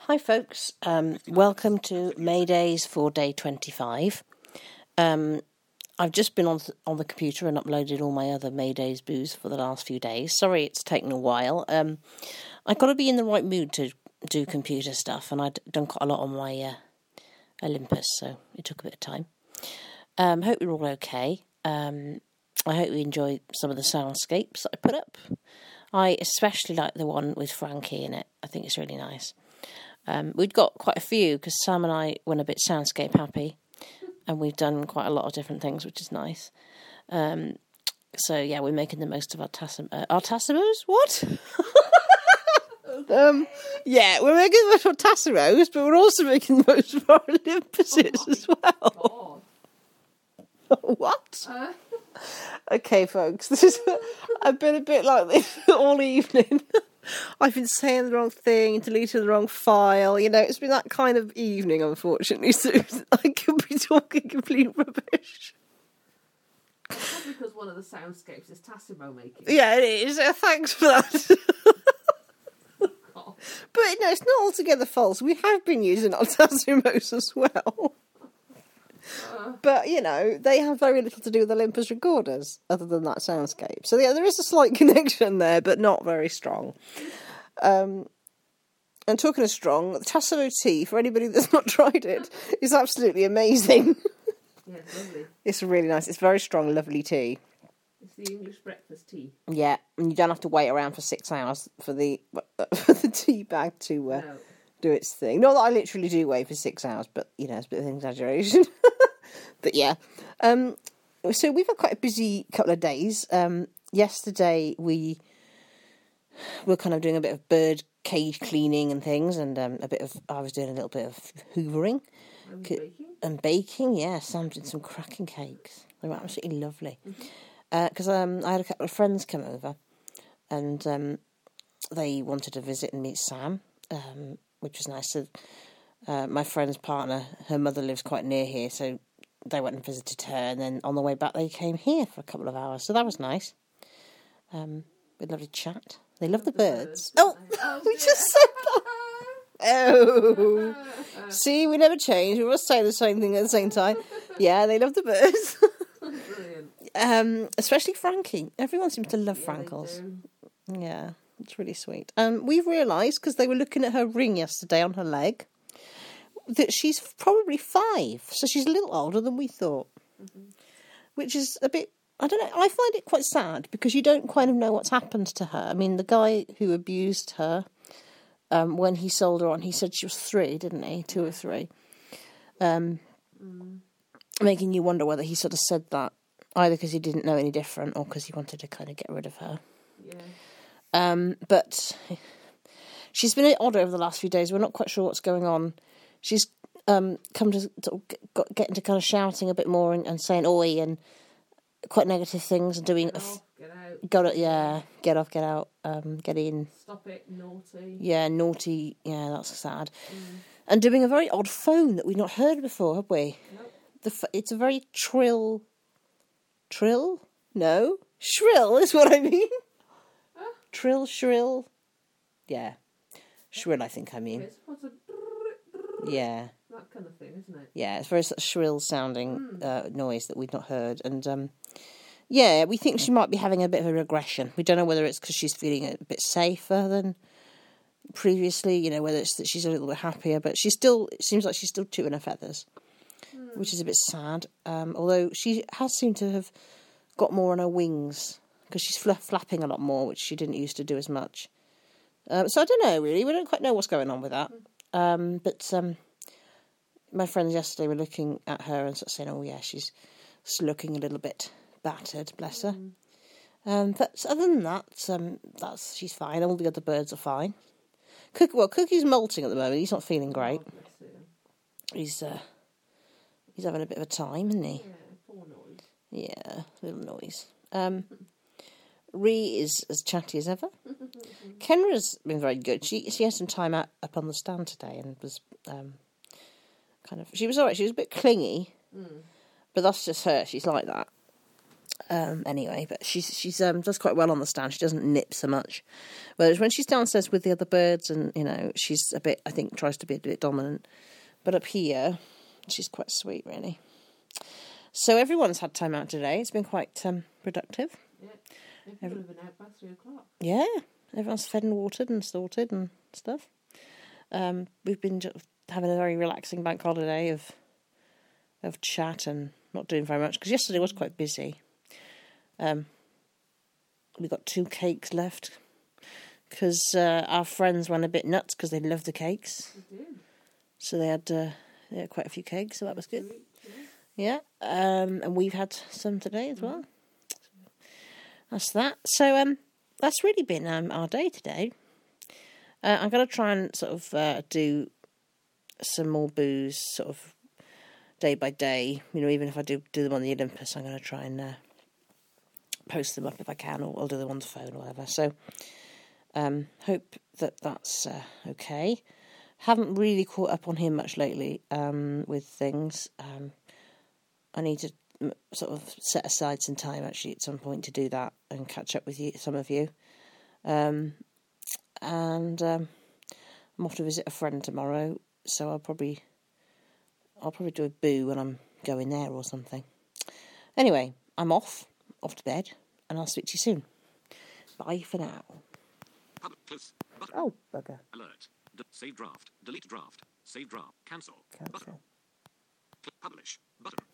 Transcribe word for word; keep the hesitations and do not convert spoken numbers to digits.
Hi folks, um, welcome to Maydays for day twenty-five. Um, I've just been on th- on the computer and uploaded all my other Maydays boos for the last few days. Sorry it's taken a while. Um, I've got to be in the right mood to do computer stuff, and I'd done quite a lot on my uh, Olympus, so it took a bit of time. Um, hope you're all okay. Um, I hope you enjoy some of the soundscapes that I put up. I especially like the one with Frankie in it. I think it's really nice. Um, we'd got quite a few because Sam and I went a bit soundscape happy, and we've done quite a lot of different things, which is nice. Um, so yeah, we're making the most of our tassim- uh, our tassimos. What? um, yeah, we're making the most of our tassimos, but we're also making the most of our Olympuses oh as well. What? Uh. Okay, folks, this is. I've been a bit like this all evening. I've been saying the wrong thing, deleting the wrong file. You know, it's been that kind of evening, unfortunately. So I could be talking complete rubbish. That's because one of the soundscapes is Tassimo making. Yeah, it is. Uh, thanks for that. Oh. But no, it's not altogether false. We have been using our Tassimos as well. Uh. But, you know, they have very little to do with Olympus recorders, other than that soundscape. So, yeah, there is a slight connection there, but not very strong. Um, and talking of strong, the Tassimo tea, for anybody that's not tried it, is absolutely amazing. Yeah, it's lovely. It's really nice. It's very strong, lovely tea. It's the English breakfast tea. Yeah, and you don't have to wait around for six hours for the for the tea bag to uh, no. do its thing. Not that I literally do wait for six hours, but, you know, it's a bit of an exaggeration. But yeah, um, so we've had quite a busy couple of days. Um, yesterday we were kind of doing a bit of bird cage cleaning and things, and um, a bit of I was doing a little bit of hoovering and baking. And baking. Yeah, Sam did some cracking cakes. They were absolutely lovely. Because mm-hmm. uh, um, I had a couple of friends come over, and um, they wanted to visit and meet Sam, um, which was nice. So, uh, my friend's partner, her mother lives quite near here, so they went and visited her, and then on the way back they came here for a couple of hours, so that was nice. Um, we had a lovely chat. They love the, the birds. birds. Oh, oh we just said that. Oh, see, we never change. We must say the same thing at the same time. Yeah, they love the birds. Brilliant. Um, especially Frankie. Everyone seems to love yeah, Frankles. Yeah, it's really sweet. Um, we've realised, because they were looking at her ring yesterday on her leg, that she's probably five, so she's a little older than we thought, mm-hmm. which is a bit, I don't know, I find it quite sad, because you don't kind of know what's happened to her. I mean, the guy who abused her, um, when he sold her on, he said she was three, didn't he? Two or three. Um, mm. Making you wonder whether he sort of said that, either because he didn't know any different, or because he wanted to kind of get rid of her. Yeah. Um, but she's been odd over the last few days. We're not quite sure what's going on. She's um, come to, to get, get into kind of shouting a bit more and, and saying "oi" and quite negative things and doing. Get off, get out. Got it, yeah. Get off, get out. Um, get in. Stop it, naughty. Yeah, naughty. Yeah, that's sad. Mm. And doing a very odd phone that we've not heard before, have we? Nope. The it's a very trill. Trill? No, shrill is what I mean. Huh? Trill, shrill. Yeah, shrill. I think I mean. What's a Yeah. That kind of thing, isn't it? Yeah, it's very shrill sounding mm. uh, noise that we'd not heard. And, um, yeah, we think she might be having a bit of a regression. We don't know whether it's because she's feeling a bit safer than previously, you know, whether it's that she's a little bit happier. But she's still, it seems like she's still chewing her feathers, mm. which is a bit sad. Um, although she has seemed to have got more on her wings, because she's fl- flapping a lot more, which she didn't used to do as much. Um, so I don't know, really. We don't quite know what's going on with that. Mm. Um, but um, my friends yesterday were looking at her and sort of saying, oh, yeah, she's looking a little bit battered, bless her. Mm. Um, but other than that, um, that's she's fine. All the other birds are fine. Cook, well, Cookie's molting at the moment. He's not feeling great. Oh, he's uh, he's having a bit of a time, isn't he? Yeah, poor noise. Yeah, little noise. Um, Ree is as chatty as ever. Kenra's been very good. She she had some time out up on the stand today and was um, kind of... She was all right. She was a bit clingy, mm. but that's just her. She's like that. Um, anyway, but she's she's um, does quite well on the stand. She doesn't nip so much. Whereas when she's downstairs with the other birds, and you know, she's a bit. I think tries to be a bit dominant. But up here, she's quite sweet, really. So everyone's had time out today. It's been quite um, productive. Yeah, everyone have been out by three o'clock. Yeah, everyone's fed and watered and sorted and stuff. Um, we've been just having a very relaxing bank holiday of of chat and not doing very much because yesterday was quite busy. Um, we got two cakes left because uh, our friends went a bit nuts because they loved the cakes. They did. So they had, uh, they had quite a few cakes, so that was good. Sweet, Yeah, yeah. um, and we've had some today as well. That's that. So um, that's really been um, our day today. Uh, I'm going to try and sort of uh, do some more booze sort of day by day. You know, even if I do do them on the Olympus, I'm going to try and uh, post them up if I can, or I'll do them on the phone or whatever. So um, hope that that's uh, okay. Haven't really caught up on him much lately um, with things. Um, I need to m- sort of set aside some time actually at some point to do that and catch up with you, some of you. Um, and um, I'm off to visit a friend tomorrow, so I'll probably I'll probably do a boo when I'm going there or something. Anyway, I'm off, off to bed, and I'll speak to you soon. Bye for now. Pub- close. Button. Oh, bugger. Alert. D- save draft. Delete draft. Save draft. Cancel. Button. Cancel. Cl- publish. Button.